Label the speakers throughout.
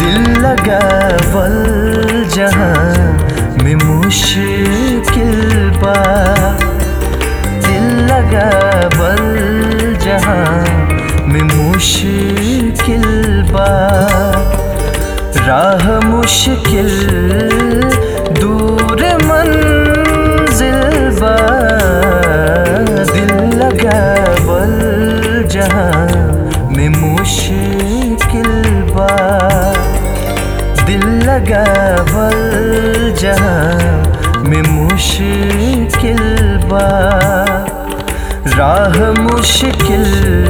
Speaker 1: दिल लगावल जहाँ में मुश्किल बा, दिल लगावल जहाँ में मुश्किल बा। राह मुश्किल दूर मंजिल बा, दिल लगावल जहाँ में मुश्किल बा, दिल लगावल जहाँ में मुश्किल बा। राह मुश्किल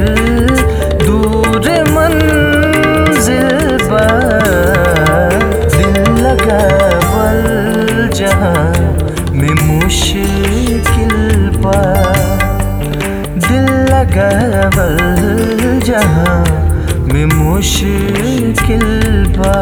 Speaker 1: दूर मंजिल बा, दिल लगावल जहाँ में मुश्किल बा, दिल लगावल जहाँ में मुश्किल बा।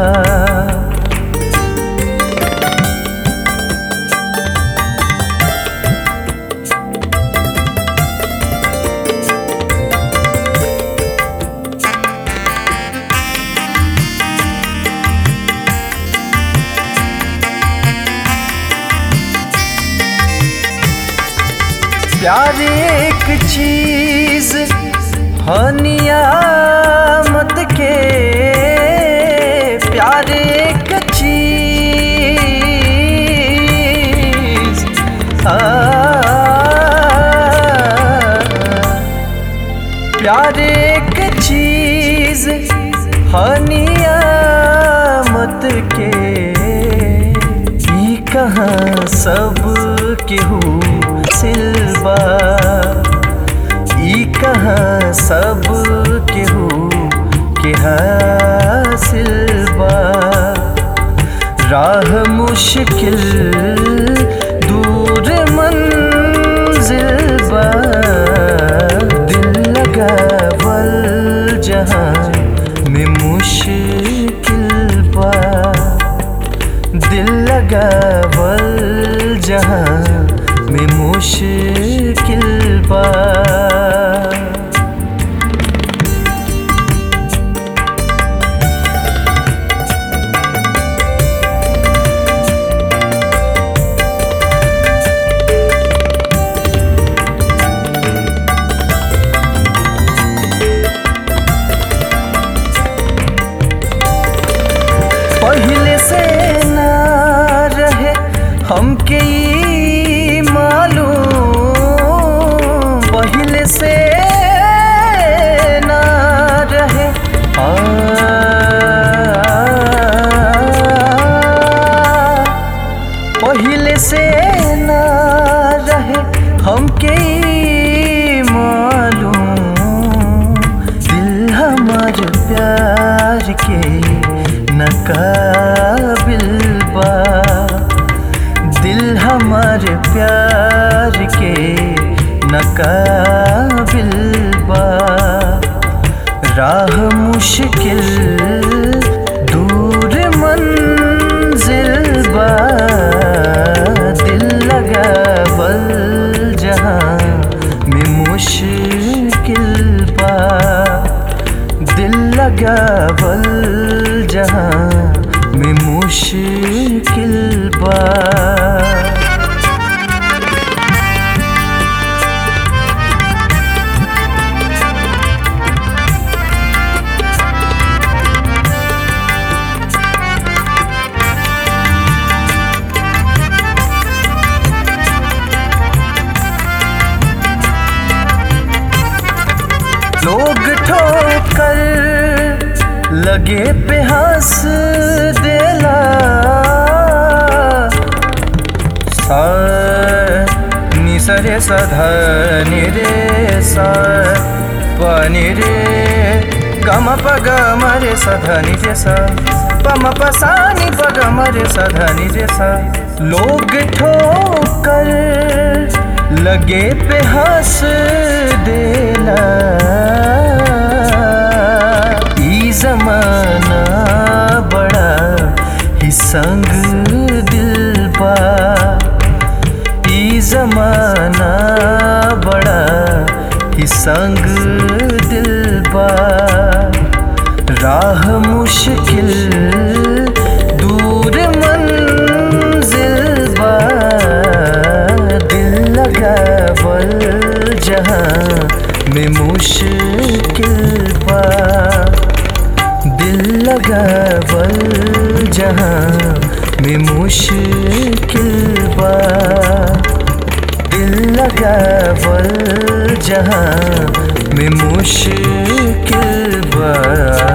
Speaker 1: प्यार एक चीज नियामत के, प्यार एक चीज प्यार एक चीज नियामत के। ई कहाँ सब केहू सिलबा, ई कहाँ सब केहू के हासिल बा। राह मुश्किल दूर मंजिल बा, दिल लगावल जहाँ में मुश्किल बा, दिल लगावल जहाँ में मुश्किल बा। पहले से ना रहे हमके ई मालूम, पहले से ना रहे पहले से ना रहे हमके ई मालूम। दिल हमार प्यार के नकाबिल बा, दिल हमार प्यार के नकाबिल बा। राह मुश्किल दूर मंजिल बा, दिल लगावल जहाँ में मुश्किल बा, दिल लगावल जहाँ में मुश्किल बा। लोग ठोकर लगे पे हंस देला, सा नि सा रे सा धा नि रे सा प नि रे ग म प ग म रे सा धा नि रे सा प म प सा नि प ग म रे सा धा नि रे सा। लोग ठोकर लगे पे हंस देला, जमाना बड़ा ही संग दिल बा, ई जमाना बड़ा ही संग दिल बा। राह मुश्किल लगावल जहाँ में मुश्किल बा, दिल लगावल जहाँ में मुश्किल बा।